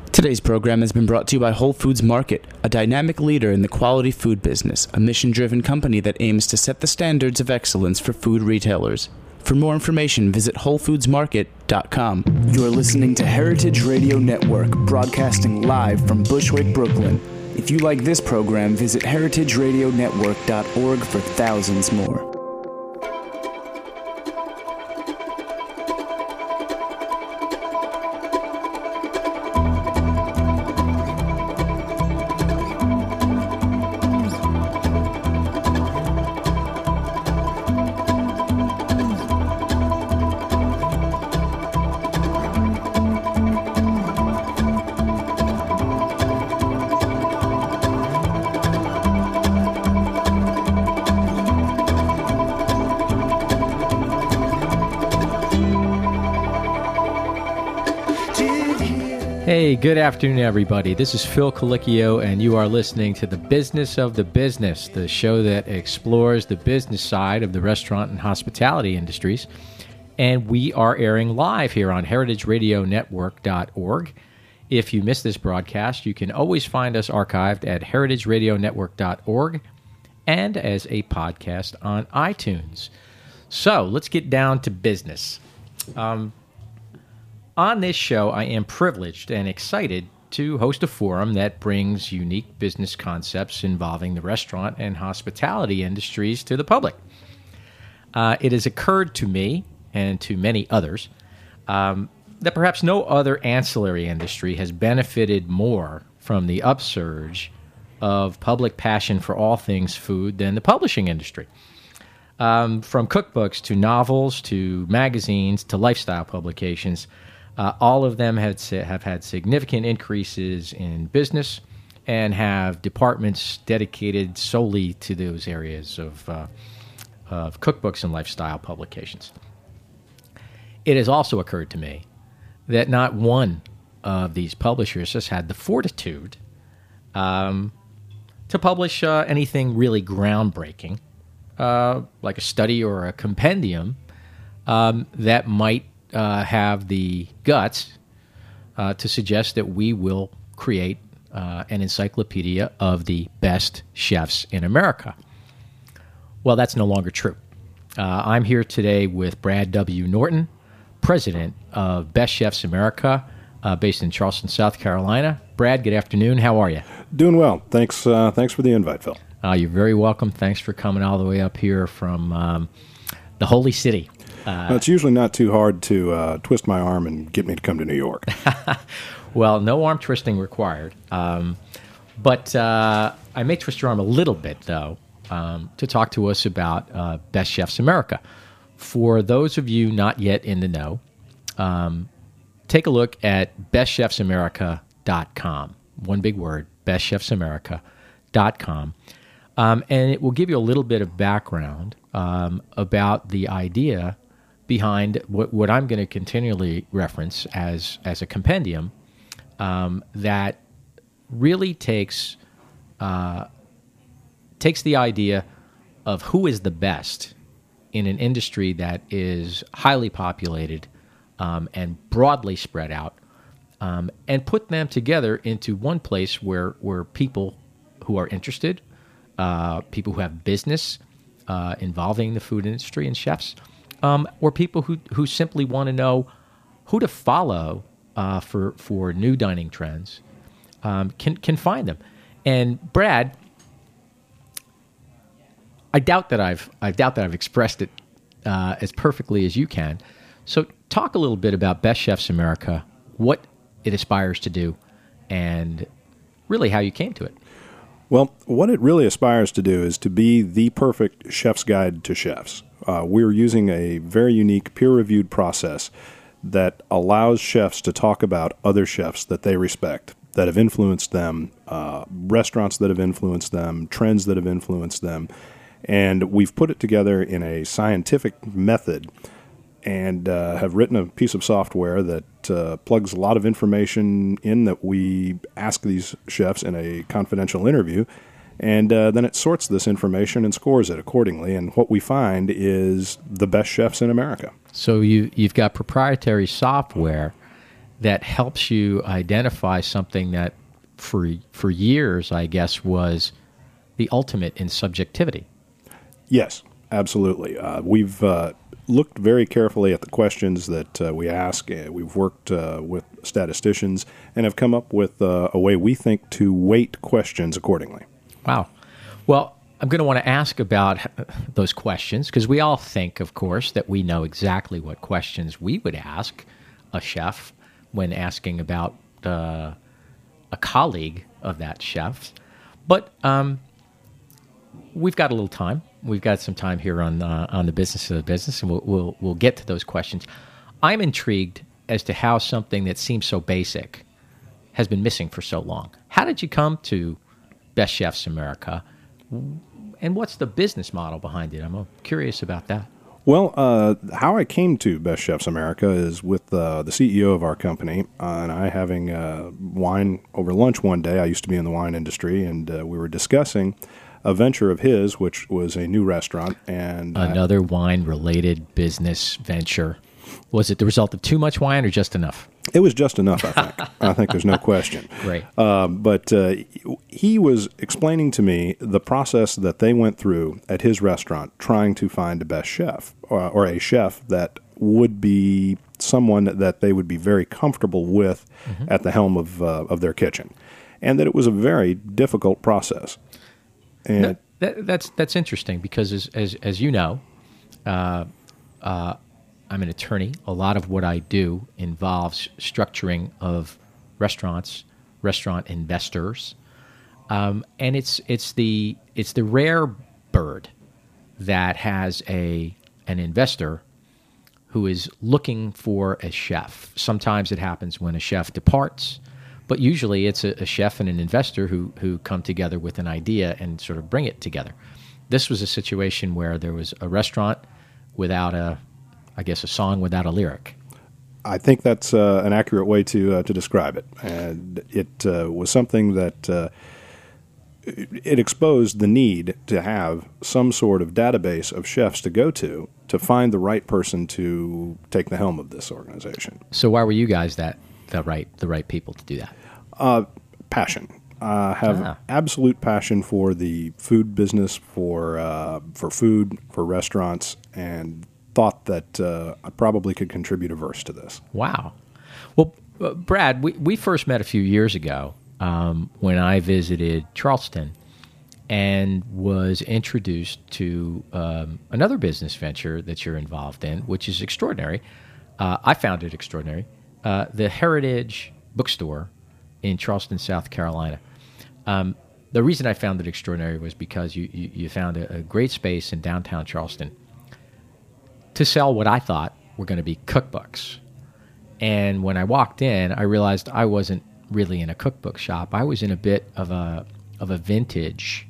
Today's program has been brought to you by Whole Foods Market, a dynamic leader in the quality food business, a mission-driven company that aims to set the standards of excellence for food retailers. For more information, visit WholeFoodsMarket.com. You're listening to Heritage Radio Network, broadcasting live from Bushwick, Brooklyn. If you like this program, visit heritageradionetwork.org for thousands more. Hey, good afternoon, everybody. This is Phil Colicchio, and you are listening to The Business of the Business, the show that explores the business side of the restaurant and hospitality industries. And we are airing live here on heritageradionetwork.org. If you missed this broadcast, you can always find us archived at heritageradionetwork.org and as a podcast on iTunes. So let's get down to business. On this show, I am privileged and excited to host a forum that brings unique business concepts involving the restaurant and hospitality industries to the public. It has occurred to me and to many others that perhaps no other ancillary industry has benefited more from the upsurge of public passion for all things food than the publishing industry. From cookbooks to novels to magazines to lifestyle publications, all of them have had significant increases in business and have departments dedicated solely to those areas of cookbooks and lifestyle publications. It has also occurred to me that not one of these publishers has had the fortitude to publish anything really groundbreaking, like a study or a compendium that might have the guts to suggest that we will create an encyclopedia of the best chefs in America. Well, that's no longer true. I'm here today with Brad W. Norton, president of Best Chefs America, based in Charleston, South Carolina. Brad, good afternoon. How are you? Doing well. Thanks for the invite, Phil. You're very welcome. Thanks for coming all the way up here from the Holy City. Well, it's usually not too hard to twist my arm and get me to come to New York. Well, no arm twisting required. But I may twist your arm a little bit, though, to talk to us about Best Chefs America. For those of you not yet in the know, take a look at bestchefsamerica.com. One big word, bestchefsamerica.com. And it will give you a little bit of background about the idea behind what I'm going to continually reference as a compendium that really takes the idea of who is the best in an industry that is highly populated and broadly spread out, and put them together into one place where people who are interested, people who have business involving the food industry and chefs, or people who simply want to know who to follow for new dining trends, can find them. And Brad, I doubt that I've expressed it as perfectly as you can. So talk a little bit about Best Chefs America, what it aspires to do, and really how you came to it. Well, what it really aspires to do is to be the perfect chef's guide to chefs. We're using a very unique peer-reviewed process that allows chefs to talk about other chefs that they respect, that have influenced them, restaurants that have influenced them, trends that have influenced them. And we've put it together in a scientific method and have written a piece of software that plugs a lot of information in that we ask these chefs in a confidential interview. And then it sorts this information and scores it accordingly. And what we find is the best chefs in America. So you've got proprietary software that helps you identify something that for years, I guess, was the ultimate in subjectivity. Yes, absolutely. We've looked very carefully at the questions that we ask. We've worked with statisticians and have come up with a way we think to weight questions accordingly. Wow. Well, I'm going to want to ask about those questions because we all think, of course, that we know exactly what questions we would ask a chef when asking about a colleague of that chef's. But we've got a little time. We've got some time here on the business of the business, and we'll get to those questions. I'm intrigued as to how something that seems so basic has been missing for so long. How did you come to Best Chefs America, and what's the business model behind it? I'm curious about that. Well, how I came to Best Chefs America is with the CEO of our company and I having wine over lunch one day. I used to be in the wine industry, and we were discussing a venture of his, which was a new restaurant. And another wine-related business venture. Was it the result of too much wine or just enough? It was just enough, I think. I think there's no question. Right. But he was explaining to me the process that they went through at his restaurant trying to find a best chef or a chef that would be someone that they would be very comfortable with at the helm of their kitchen, and that it was a very difficult process. And that's interesting because, as you know, I'm an attorney. A lot of what I do involves structuring of restaurants, restaurant investors, and it's the rare bird that has an investor who is looking for a chef. Sometimes it happens when a chef departs, but usually it's a chef and an investor who come together with an idea and sort of bring it together. This was a situation where there was a restaurant without a song without a lyric. I think that's an accurate way to describe it. And it was something that it exposed the need to have some sort of database of chefs to go to find the right person to take the helm of this organization. So why were you guys the right people to do that? Passion. I have absolute passion for the food business, for food, for restaurants, and thought that I probably could contribute a verse to this. Wow. Well, Brad, we first met a few years ago when I visited Charleston and was introduced to another business venture that you're involved in, which is extraordinary. I found it extraordinary. The Heritage Bookstore in Charleston, South Carolina. The reason I found it extraordinary was because you found a great space in downtown Charleston to sell what I thought were going to be cookbooks. And when I walked in, I realized I wasn't really in a cookbook shop. I was in a bit of a vintage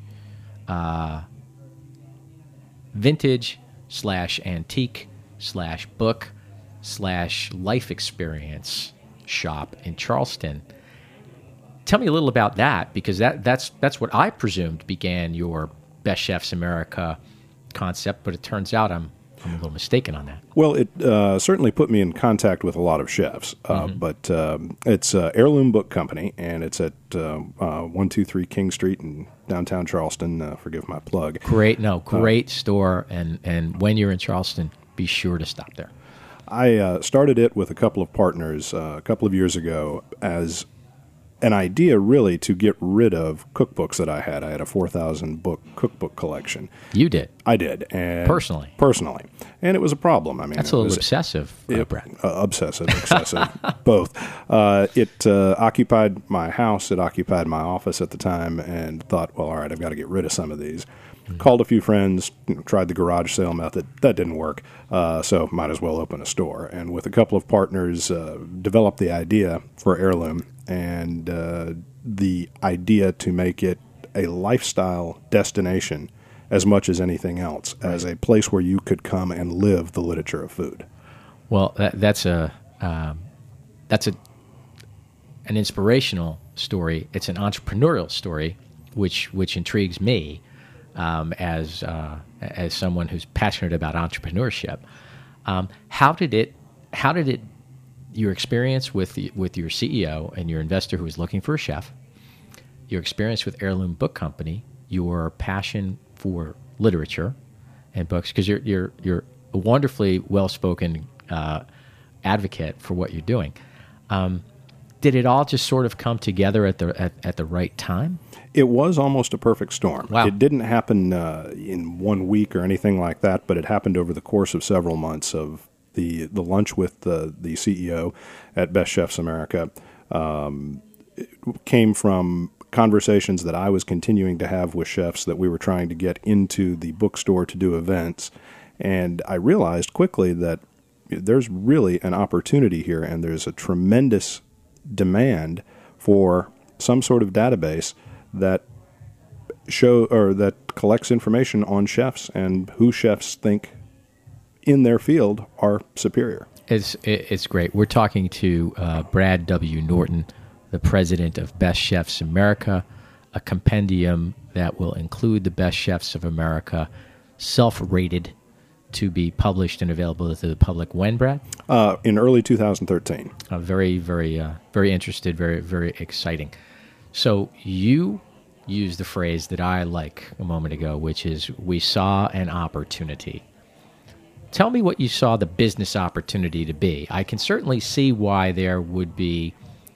/ antique / book / life experience shop in Charleston. Tell me a little about that, because that's what I presumed began your Best Chefs America concept, but it turns out I'm a little mistaken on that. Well, it certainly put me in contact with a lot of chefs, but it's Heirloom Book Company, and it's at 123 King Street in downtown Charleston. Forgive my plug. Great store, and when you're in Charleston, be sure to stop there. I started it with a couple of partners a couple of years ago as an idea really to get rid of cookbooks that I had. I had a 4,000 book cookbook collection. You did? I did. And Personally. And it was a problem. I mean, that's a little obsessive, Brad. Obsessive, excessive, both. It occupied my house. It occupied my office at the time, and thought, well, all right, I've got to get rid of some of these. Called a few friends, tried the garage sale method. That didn't work, so might as well open a store. And with a couple of partners, developed the idea for Heirloom, and the idea to make it a lifestyle destination as much as anything else, as a place where you could come and live the literature of food. Well, that's an inspirational story. It's an entrepreneurial story, which intrigues me. As someone who's passionate about entrepreneurship, how did it your experience with your CEO and your investor who is looking for a chef, your experience with Heirloom Book Company, your passion for literature and books, because you're a wonderfully well-spoken advocate for what you're doing. Did it all just sort of come together at the right time? It was almost a perfect storm. Wow. It didn't happen in 1 week or anything like that, but it happened over the course of several months of the lunch with the CEO at Best Chefs America. It came from conversations that I was continuing to have with chefs that we were trying to get into the bookstore to do events. And I realized quickly that there's really an opportunity here, and there's a tremendous demand for some sort of database that that collects information on chefs and who chefs think in their field are superior. It's great. We're talking to Brad W. Norton, the president of Best Chefs America, a compendium that will include the Best Chefs of America, self-rated, to be published and available to the public when, Brad? In early 2013. Very, very, very interested, very, very exciting. So you used the phrase that I like a moment ago, which is, we saw an opportunity. Tell me what you saw the business opportunity to be. I can certainly see why there would be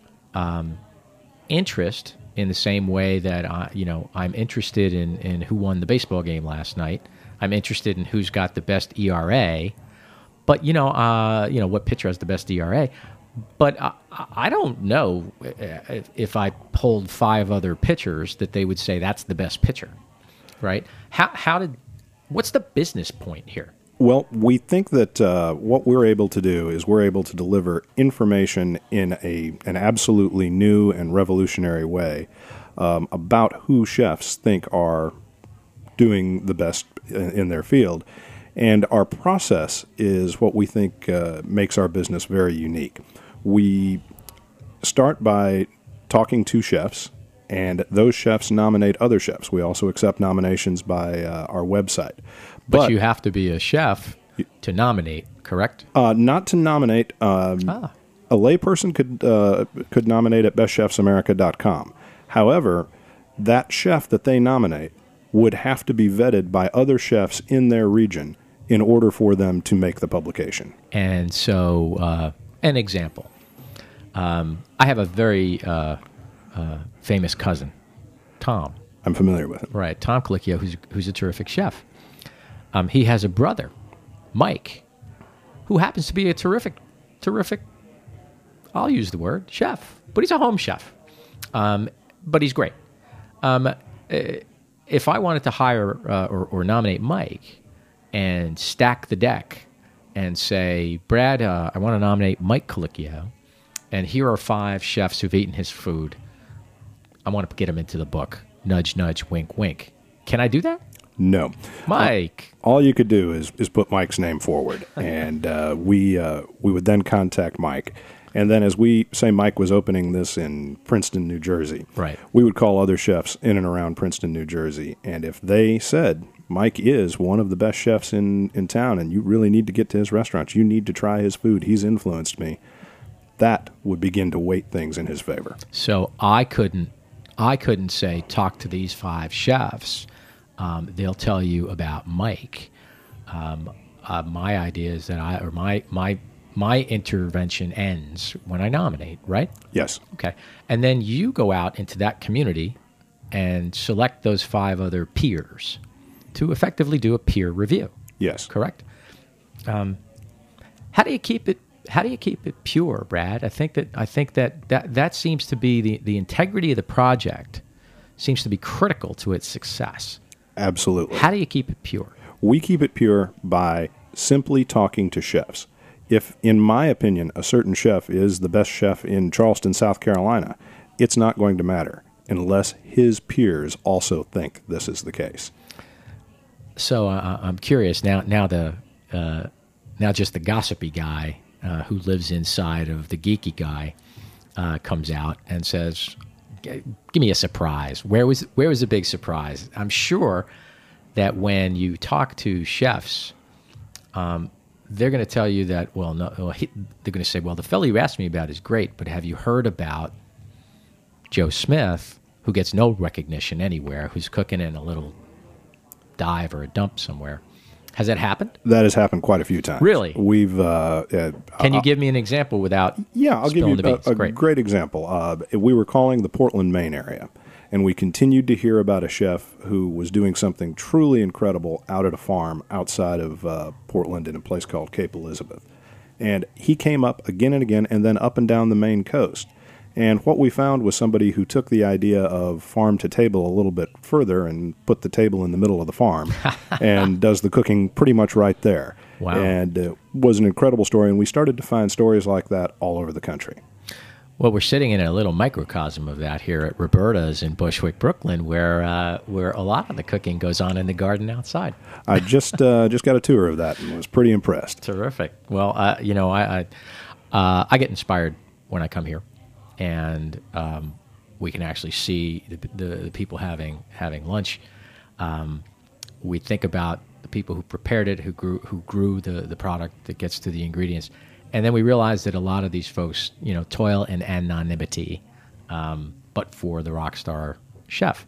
interest in the same way that I'm interested in who won the baseball game last night. I'm interested in who's got the best ERA, but what pitcher has the best ERA. But I don't know if I polled 5 other pitchers that they would say that's the best pitcher, right? What's the business point here? Well, we think that what we're able to do is we're able to deliver information in an absolutely new and revolutionary way about who chefs think are doing the best in their field. And our process is what we think makes our business very unique. We start by talking to chefs, and those chefs nominate other chefs. We also accept nominations by our website. But you have to be a chef to nominate, correct? Not to nominate. A layperson could nominate at bestchefsamerica.com. However, that chef that they nominate would have to be vetted by other chefs in their region in order for them to make the publication. And so, an example. I have a very famous cousin, Tom. I'm familiar with him. Right, Tom Colicchio, who's a terrific chef. He has a brother, Mike, who happens to be a terrific, I'll use the word, chef. But he's a home chef. But he's great. If I wanted to hire or nominate Mike and stack the deck and say, Brad, I want to nominate Mike Colicchio, and here are 5 chefs who've eaten his food. I want to get him into the book. Nudge, nudge, wink, wink. Can I do that? No. Mike. All you could do is put Mike's name forward, and we would then contact Mike. And then as we say Mike was opening this in Princeton, New Jersey, right, we would call other chefs in and around Princeton, New Jersey. And if they said, Mike is one of the best chefs in town, and you really need to get to his restaurant, you need to try his food, he's influenced me, that would begin to weight things in his favor. So I couldn't say, talk to these 5 chefs. They'll tell you about Mike. My idea is that my intervention ends when I nominate, right? Yes. Okay. And then you go out into that community and select those 5 other peers to effectively do a peer review. Yes. Correct? How do you keep it pure, Brad? I think that seems to be the integrity of the project seems to be critical to its success. Absolutely. How do you keep it pure? We keep it pure by simply talking to chefs. If, in my opinion, a certain chef is the best chef in Charleston, South Carolina, it's not going to matter unless his peers also think this is the case. So I'm curious now just the gossipy guy who lives inside of the geeky guy comes out and says, "Give me a surprise." Where was the big surprise? I'm sure that when you talk to chefs, they're going to tell you that, well, no, they're going to say, well, the fellow you asked me about is great, but have you heard about Joe Smith, who gets no recognition anywhere, who's cooking in a little dive or a dump somewhere? Has that happened? That has happened quite a few times. Really? We've. Can you give me an example without I'll give you spilling the beans? a great example. We were calling the Portland, Maine area, and we continued to hear about a chef who was doing something truly incredible out at a farm outside of Portland in a place called Cape Elizabeth. And he came up again and again and then up and down the Maine coast. And what we found was somebody who took the idea of farm to table a little bit further and put the table in the middle of the farm and does the cooking pretty much right there. Wow. And it was an incredible story, and we started to find stories like that all over the country. Well, we're sitting in a little microcosm of that here at Roberta's in Bushwick, Brooklyn, where a lot of the cooking goes on in the garden outside. I just got a tour of that and was pretty impressed. Terrific. Well, I get inspired when I come here, and we can actually see the people having lunch. We think about the people who prepared it, who grew the product that gets to the ingredients. And then we realize that a lot of these folks, toil in anonymity, but for the rock star chef.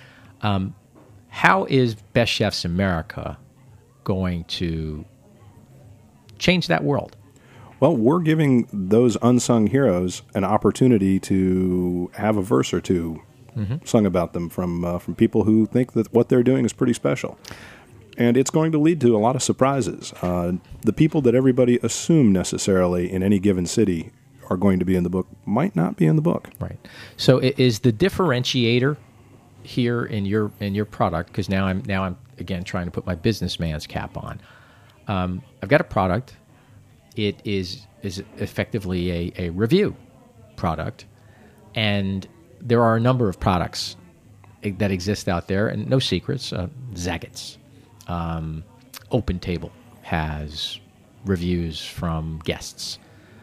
How is Best Chefs America going to change that world? Well, we're giving those unsung heroes an opportunity to have a verse or two sung about them from people who think that what they're doing is pretty special. And it's going to lead to a lot of surprises. The people that everybody assumed necessarily in any given city are going to be in the book might not be in the book. Right. So is the differentiator here in your product? Because now I'm again trying to put my businessman's cap on. I've got a product. It is effectively a review product, and there are a number of products that exist out there, and no secrets. Zagat's. Open Table has reviews from guests.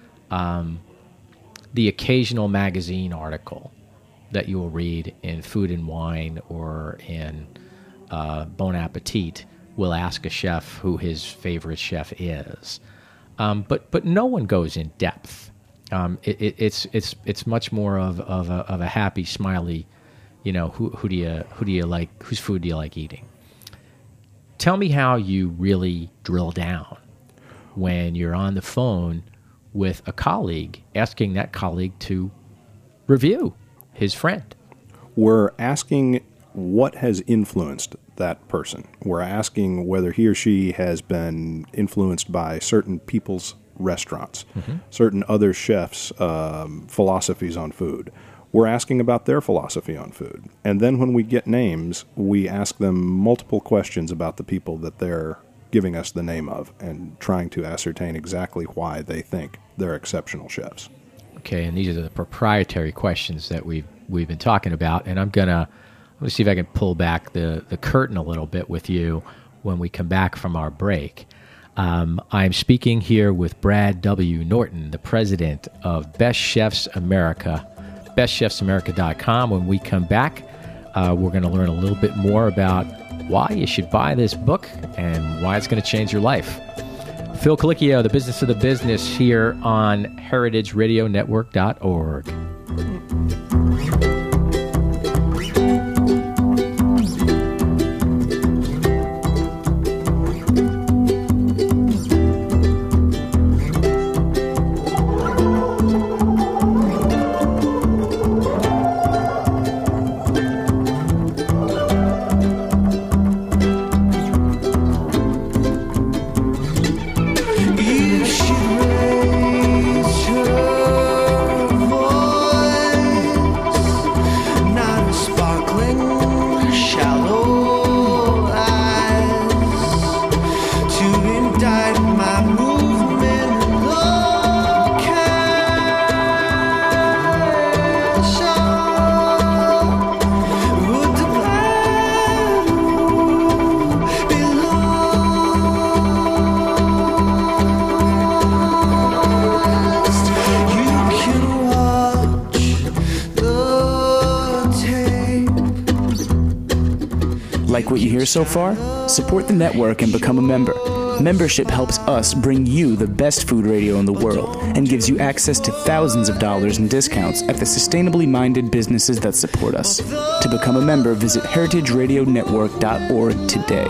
The occasional magazine article that you will read in Food and Wine or in Bon Appetit will ask a chef who his favorite chef is. But no one goes in depth. It's much more of a happy, smiley, who do you like? Whose food do you like eating? Tell me how you really drill down when you're on the phone with a colleague, asking that colleague to review his friend. We're asking what has influenced that person. We're asking whether he or she has been influenced by certain people's restaurants, certain other chefs' philosophies on food. We're asking about their philosophy on food. And then when we get names, we ask them multiple questions about the people that they're giving us the name of and trying to ascertain exactly why they think they're exceptional chefs. Okay, and these are the proprietary questions that we've been talking about. And I'm going to see if I can pull back the curtain a little bit with you when we come back from our break. I'm speaking here with Brad W. Norton, the president of Best Chefs America, bestchefsamerica.com. When we come back, we're going to learn a little bit more about why you should buy this book and why it's going to change your life. Phil Colicchio, The Business of the Business, here on heritageradionetwork.org. Like what you hear so far? Support the network and become a member. Membership helps us bring you the best food radio in the world and gives you access to thousands of dollars in discounts at the sustainably minded businesses that support us. To become a member, visit heritageradionetwork.org today.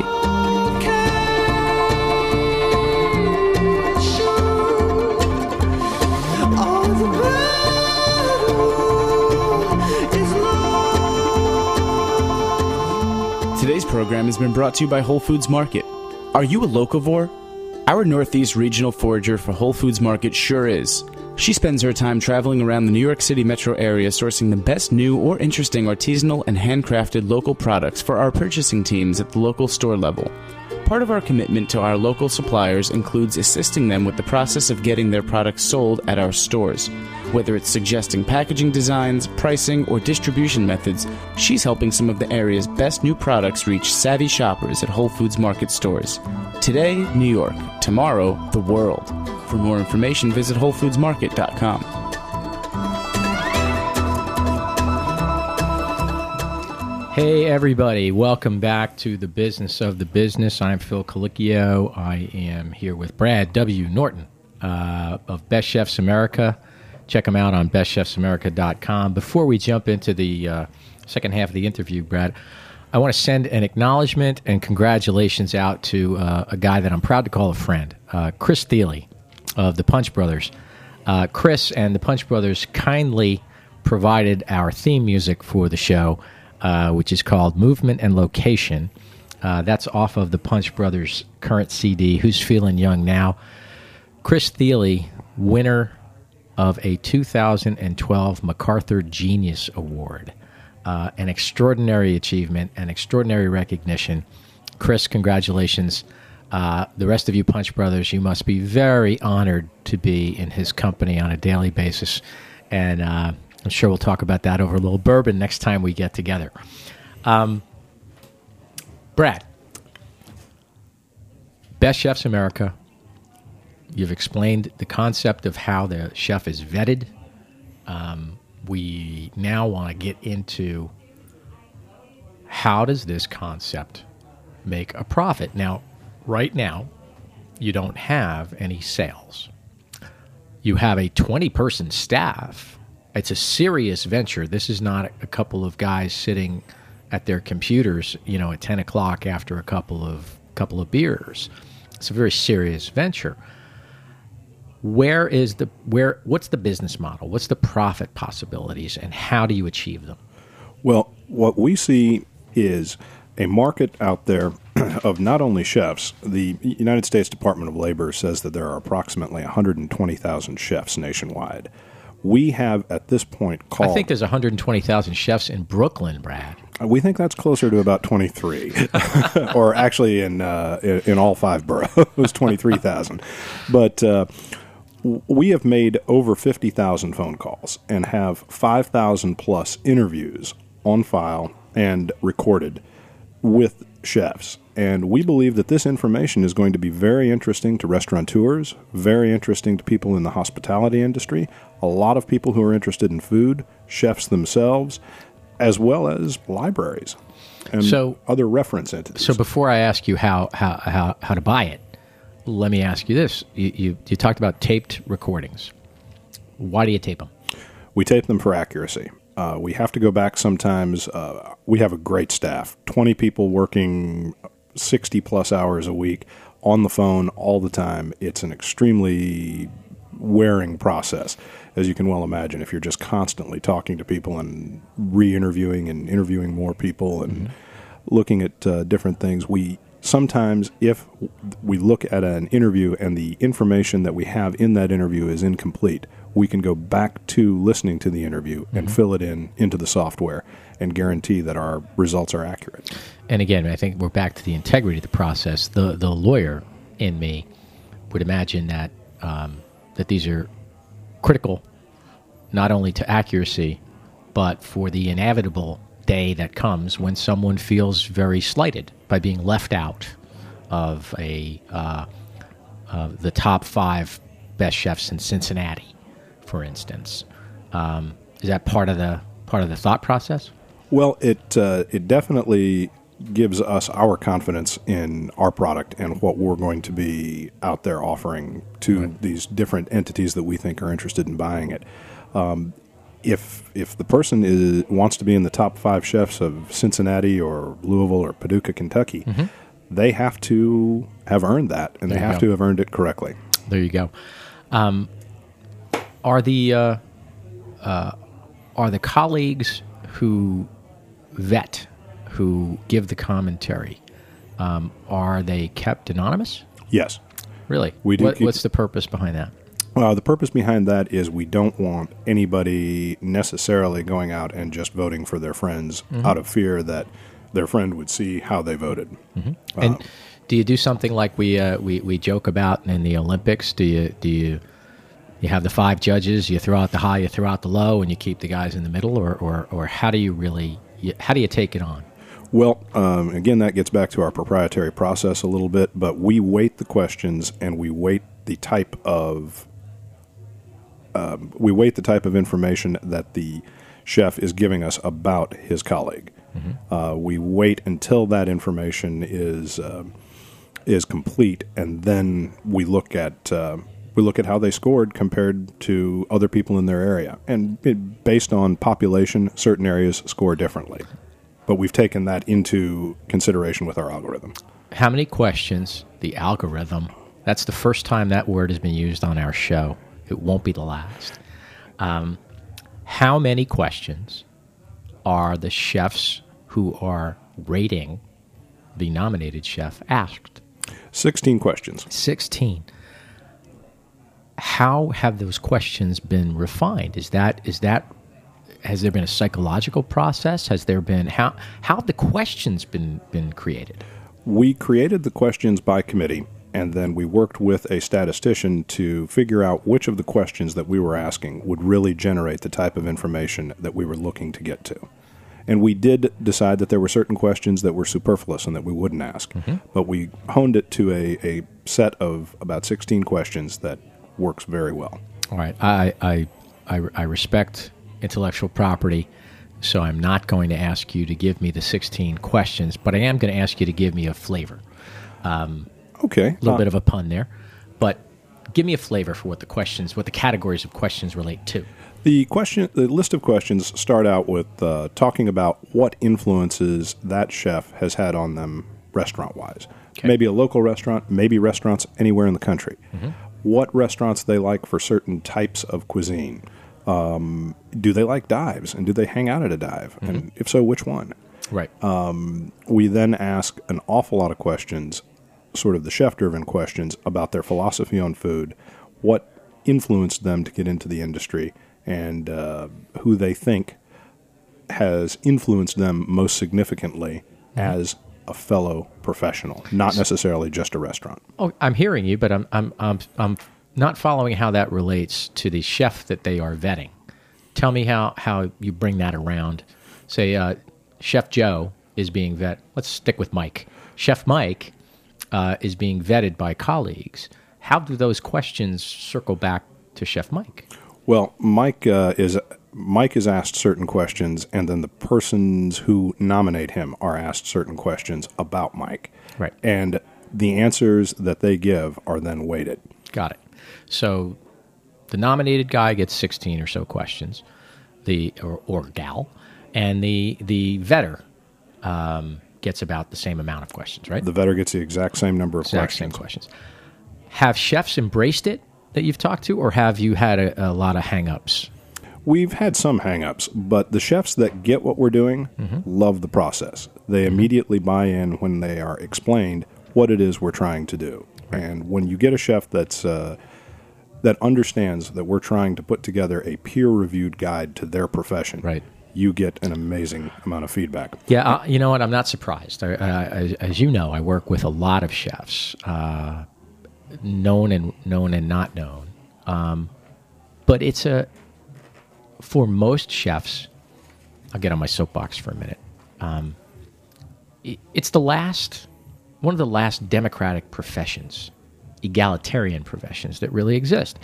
Today's program has been brought to you by Whole Foods Market. Are you a locavore? Our Northeast regional forager for Whole Foods Market sure is. She spends her time traveling around the New York City metro area sourcing the best new or interesting artisanal and handcrafted local products for our purchasing teams at the local store level. Part of our commitment to our local suppliers includes assisting them with the process of getting their products sold at our stores. Whether it's suggesting packaging designs, pricing, or distribution methods, she's helping some of the area's best new products reach savvy shoppers at Whole Foods Market stores. Today, New York. Tomorrow, the world. For more information, visit WholeFoodsMarket.com. Hey everybody, welcome back to the Business of the Business. I'm Phil Colicchio. I am here with Brad W. Norton of Best Chefs America. Check them out on bestchefsamerica.com. Before we jump into the second half of the interview, Brad, I want to send an acknowledgement and congratulations out to a guy that I'm proud to call a friend, Chris Thiele of the Punch Brothers. Chris and the Punch Brothers kindly provided our theme music for the show, which is called Movement and Location. That's off of the Punch Brothers' current CD, Who's Feeling Young Now? Chris Thiele, winner of a 2012 MacArthur Genius Award. An extraordinary achievement, an extraordinary recognition. Chris, congratulations. The rest of you Punch Brothers, you must be very honored to be in his company on a daily basis. And I'm sure we'll talk about that over a little bourbon next time we get together. Brad, Best Chefs America. You've explained the concept of how the chef is vetted. We now want to get into how does this concept make a profit? Now, right now, you don't have any sales. You have a 20-person staff. It's a serious venture. This is not a couple of guys sitting at their computers, at 10 o'clock after a couple of beers. It's a very serious venture. What's the business model? What's the profit possibilities, and how do you achieve them? Well, what we see is a market out there of not only chefs. The United States Department of Labor says that there are approximately 120,000 chefs nationwide. We have, at this point, I think there's 120,000 chefs in Brooklyn, Brad. We think that's closer to about 23, or actually in all five boroughs, 23,000. But we have made over 50,000 phone calls and have 5,000 plus interviews on file and recorded with chefs. And we believe that this information is going to be very interesting to restaurateurs, very interesting to people in the hospitality industry, a lot of people who are interested in food, chefs themselves, as well as libraries and other reference entities. So before I ask you how to buy it, let me ask you this. You talked about taped recordings. Why do you tape them? We tape them for accuracy. We have to go back sometimes. We have a great staff, 20 people working 60-plus hours a week on the phone all the time. It's an extremely wearing process, as you can well imagine, if you're just constantly talking to people and re-interviewing and interviewing more people and looking at different things. Sometimes, if we look at an interview and the information that we have in that interview is incomplete, we can go back to listening to the interview and fill it into the software and guarantee that our results are accurate. And again, I think we're back to the integrity of the process. The lawyer in me would imagine that that these are critical not only to accuracy, but for the inevitable day that comes when someone feels very slighted by being left out of the top 5 best chefs in Cincinnati, for instance. Is that part of the thought process? Well, it definitely gives us our confidence in our product and what we're going to be out there offering to these different entities that we think are interested in buying it. If the person wants to be in the top 5 chefs of Cincinnati or Louisville or Paducah, Kentucky, they have to have earned that, and they have to have earned it correctly. There you go. Are the colleagues who vet, who give the commentary, are they kept anonymous? Yes. Really? We do. What's the purpose behind that? The purpose behind that is we don't want anybody necessarily going out and just voting for their friends out of fear that their friend would see how they voted. And do you do something like we joke about in the Olympics? Do you have the 5 judges, you throw out the high, you throw out the low, and you keep the guys in the middle, or how do you take it on? Well, again, that gets back to our proprietary process a little bit, but we weight the questions and we weight the type of information that the chef is giving us about his colleague. We wait until that information is complete, and then we look at how they scored compared to other people in their area. And based on population, certain areas score differently. But we've taken that into consideration with our algorithm. How many questions, the algorithm, that's the first time that word has been used on our show. It won't be the last. How many questions are the chefs who are rating the nominated chef asked? 16 questions. 16. How have those questions been refined? Has there been a psychological process? Has there been how have the questions been created? We created the questions by committee, and then we worked with a statistician to figure out which of the questions that we were asking would really generate the type of information that we were looking to get to. And we did decide that there were certain questions that were superfluous and that we wouldn't ask. But we honed it to a set of about 16 questions that works very well. All right. I respect intellectual property, so I'm not going to ask you to give me the 16 questions, but I am going to ask you to give me a flavor. Okay. A little bit of a pun there, but give me a flavor for what the categories of questions relate to. The list of questions start out with talking about what influences that chef has had on them restaurant-wise. Okay. Maybe a local restaurant, maybe restaurants anywhere in the country. What restaurants they like for certain types of cuisine. Do they like dives, and do they hang out at a dive? And if so, which one? Right. We then ask an awful lot of questions, sort of the chef-driven questions, about their philosophy on food, what influenced them to get into the industry, and who they think has influenced them most significantly as a fellow professional, not necessarily just a restaurant. Oh, I'm hearing you, but I'm not following how that relates to the chef that they are vetting. Tell me how you bring that around. Say, Chef Joe is being vetted. Let's stick with Mike. Chef Mike is being vetted by colleagues. How do those questions circle back to Chef Mike? Well, Mike is asked certain questions, and then the persons who nominate him are asked certain questions about Mike. Right. And the answers that they give are then weighted. Got it. So the nominated guy gets 16 or so questions, or gal, and the vetter gets about the same amount of questions, right? The vetter gets the exact same number of questions. Same questions. Have chefs embraced it that you've talked to, or have you had a lot of hang-ups? We've had some hang-ups, but the chefs that get what we're doing love the process. They immediately buy in when they are explained what it is we're trying to do. Right. And when you get a chef that understands that we're trying to put together a peer-reviewed guide to their profession, right, you get an amazing amount of feedback. Yeah, you know what? I'm not surprised. As you know, I work with a lot of chefs, known and not known. But it's for most chefs, I'll get on my soapbox for a minute. It's one of the last democratic professions, egalitarian professions that really exist.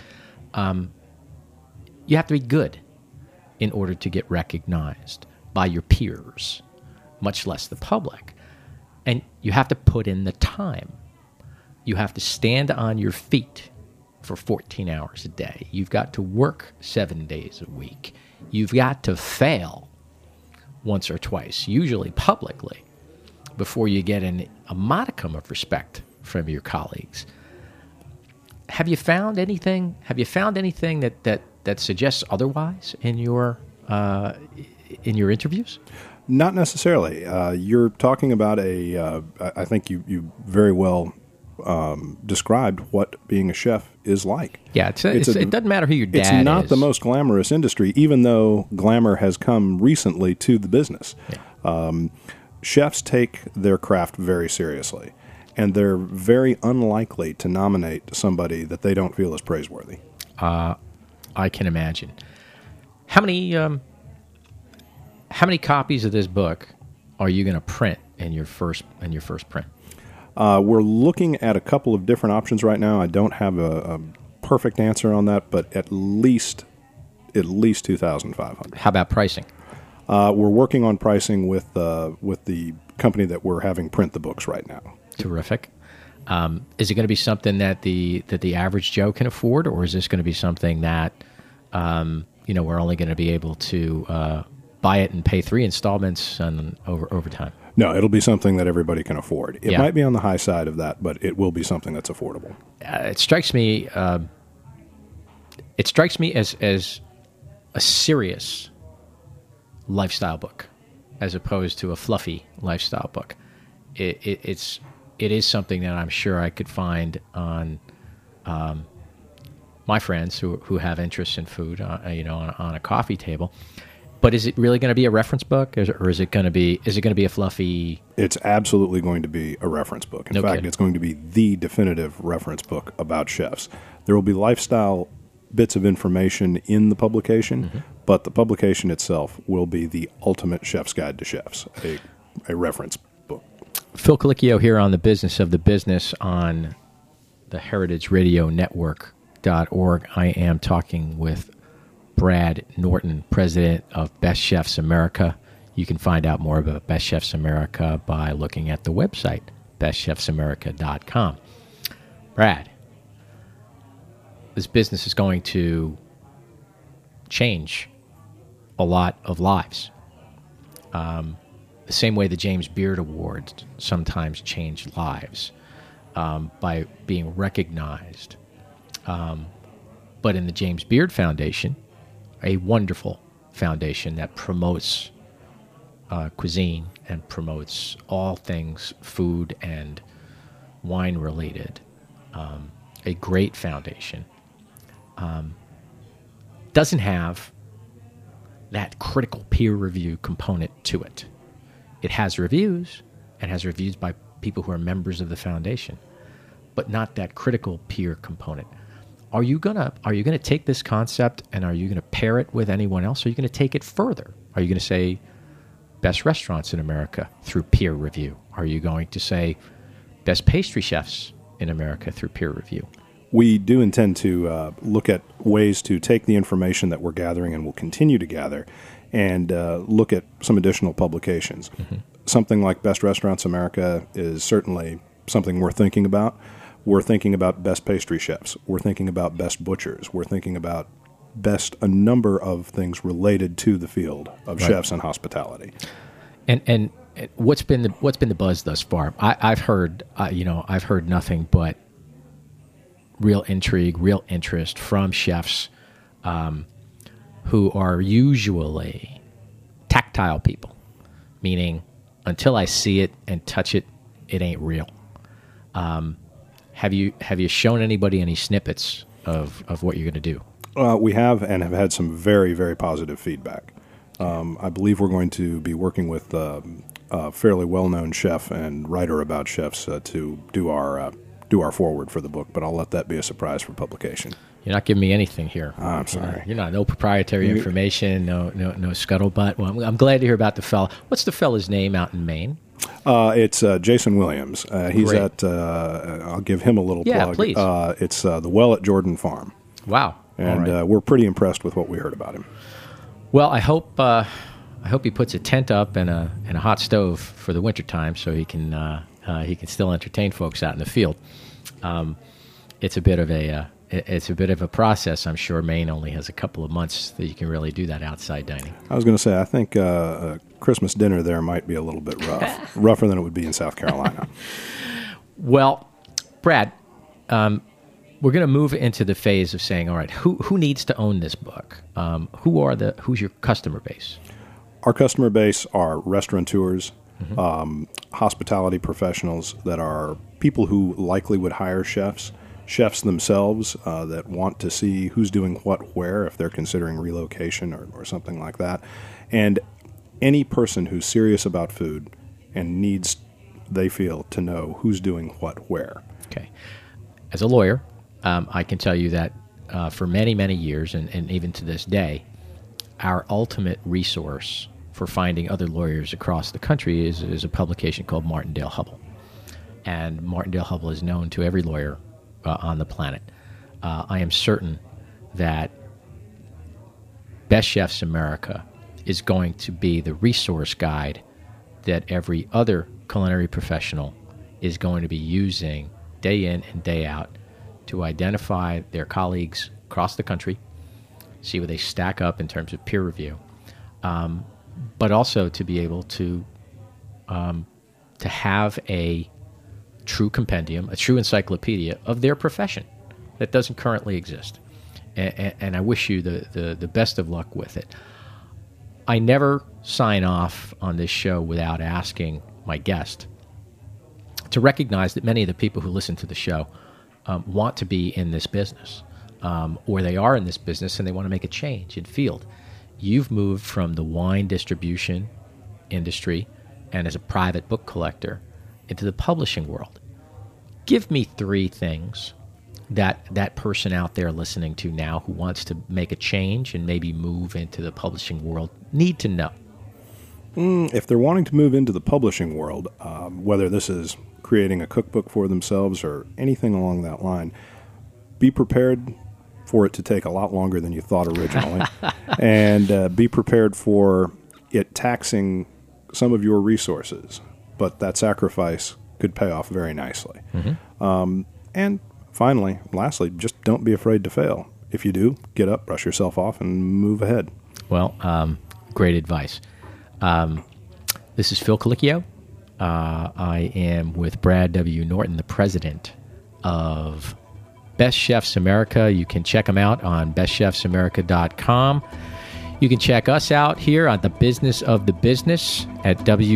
You have to be good in order to get recognized by your peers, much less the public. And you have to put in the time. You have to stand on your feet for 14 hours a day. You've got to work 7 days a week. You've got to fail once or twice, usually publicly, before you get a modicum of respect from your colleagues. Have you found anything? Have you found anything that suggests otherwise in your interviews? Not necessarily. You're talking about I think you very well described what being a chef is like. Yeah, it doesn't matter who your dad is. It's not the most glamorous industry, even though glamour has come recently to the business. Yeah. Chefs take their craft very seriously, and they're very unlikely to nominate somebody that they don't feel is praiseworthy. I can imagine. How many copies of this book are you going to print in your first print? We're looking at a couple of different options right now. I don't have a perfect answer on that, but at least 2,500. How about pricing? We're working on pricing with the company that we're having print the books right now. Terrific. Is it going to be something that the average Joe can afford, or is this going to be something that we're only going to be able to buy it and pay 3 installments over time? No, it'll be something that everybody can afford. It might be on the high side of that, but it will be something that's affordable. It strikes me. It strikes me as a serious lifestyle book, as opposed to a fluffy lifestyle book. It is something that I'm sure I could find on my friends who have interests in food, on a coffee table. But is it really going to be a reference book, or is it going to be a fluffy? It's absolutely going to be a reference book. In fact, it's going to be the definitive reference book about chefs. There will be lifestyle bits of information in the publication, but the publication itself will be the ultimate chef's guide to chefs, a reference book. Phil Colicchio here on the Business of the Business on the heritageradionetwork.org. I am talking with Brad Norton, president of Best Chefs America. You can find out more about Best Chefs America by looking at the website, bestchefsamerica.com. Brad, this business is going to change a lot of lives. The same way the James Beard Awards sometimes change lives by being recognized. But in the James Beard Foundation, a wonderful foundation that promotes cuisine and promotes all things food and wine related. A great foundation. Doesn't have that critical peer review component to it. It has reviews, and has reviews by people who are members of the foundation, but not that critical peer component. Are you gonna take this concept and are you gonna pair it with anyone else? Or are you gonna take it further? Are you gonna say best restaurants in America through peer review? Are you going to say best pastry chefs in America through peer review? We do intend to look at ways to take the information that we're gathering and will continue to gather and look at some additional publications. Something like Best Restaurants America is certainly something we're thinking about. We're thinking about best pastry chefs. We're thinking about best butchers. We're thinking about a number of things related to the field of chefs and hospitality. And what's been the buzz thus far? I've heard nothing but real intrigue, real interest from chefs who are usually tactile people, meaning until I see it and touch it, it ain't real. Have you shown anybody any snippets of what you're going to do? We have, and have had some very, very positive feedback. I believe we're going to be working with a fairly well-known chef and writer about chefs to do our foreword for the book, but I'll let that be a surprise for publication. You're not giving me anything here. I'm sorry. You're not. No proprietary information, no scuttlebutt. Well, I'm glad to hear about the fella. What's the fella's name out in Maine? It's Jason Williams. He's Great. at, I'll give him a little plug. Yeah, please. It's the Well at Jordan Farm. Wow. And All right. we're pretty impressed with what we heard about him. Well, I hope I hope he puts a tent up and a hot stove for the wintertime so he can still entertain folks out in the field. It's a bit of a process. I'm sure Maine only has a couple of months that you can really do that outside dining. I was going to say, I think a Christmas dinner there might be a little bit rougher than it would be in South Carolina. Well, Brad, we're going to move into the phase of saying, all right, who needs to own this book? Who's your customer base? Our customer base are restaurateurs, hospitality professionals that are people who likely would hire chefs themselves that want to see who's doing what where if they're considering relocation or something like that, and any person who's serious about food and needs, they feel, to know who's doing what where. Okay. As a lawyer, I can tell you that for many, many years, and even to this day, our ultimate resource for finding other lawyers across the country is a publication called Martindale-Hubbell. And Martindale-Hubbell is known to every lawyer on the planet. I am certain that Best Chefs America is going to be the resource guide that every other culinary professional is going to be using day in and day out to identify their colleagues across the country, see where they stack up in terms of peer review, but also to be able to have a true compendium, a true encyclopedia of their profession that doesn't currently exist. And I wish you the best of luck with it. I never sign off on this show without asking my guest to recognize that many of the people who listen to the show want to be in this business, or they are in this business and they want to make a change in field. You've moved from the wine distribution industry and as a private book collector into the publishing world. Give me 3 things that person out there listening to now who wants to make a change and maybe move into the publishing world need to know. If they're wanting to move into the publishing world, whether this is creating a cookbook for themselves or anything along that line, be prepared for it to take a lot longer than you thought originally, and be prepared for it taxing some of your resources, but that sacrifice could pay off very nicely. And finally, lastly, just don't be afraid to fail. If you do, get up, brush yourself off, and move ahead. Well, great advice. This is Phil Colicchio. I am with Brad W. Norton, the president of Best Chefs America. You can check them out on bestchefsamerica.com. You can check us out here on The Business of the Business at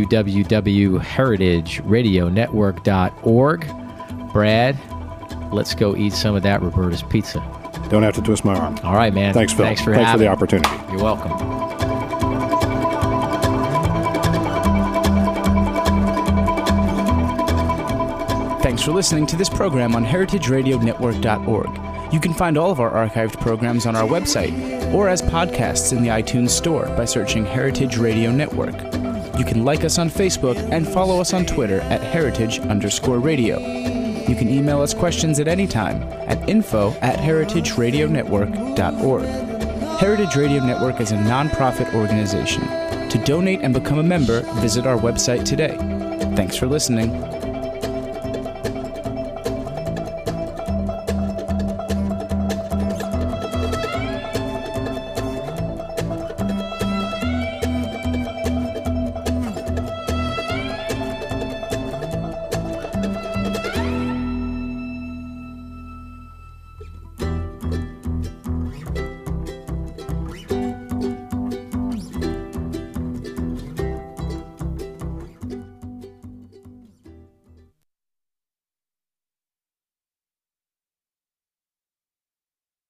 www.heritageradionetwork.org. Brad, let's go eat some of that Roberta's pizza. Don't have to twist my arm. All right, man. Thanks, Phil. Thanks for the opportunity. You're welcome. Thanks for listening to this program on heritageradionetwork.org. You can find all of our archived programs on our website or as podcasts in the iTunes Store by searching Heritage Radio Network. You can like us on Facebook and follow us on Twitter at @heritage_radio. You can email us questions at any time at info@heritageradionetwork.org. Heritage Radio Network is a nonprofit organization. To donate and become a member, visit our website today. Thanks for listening.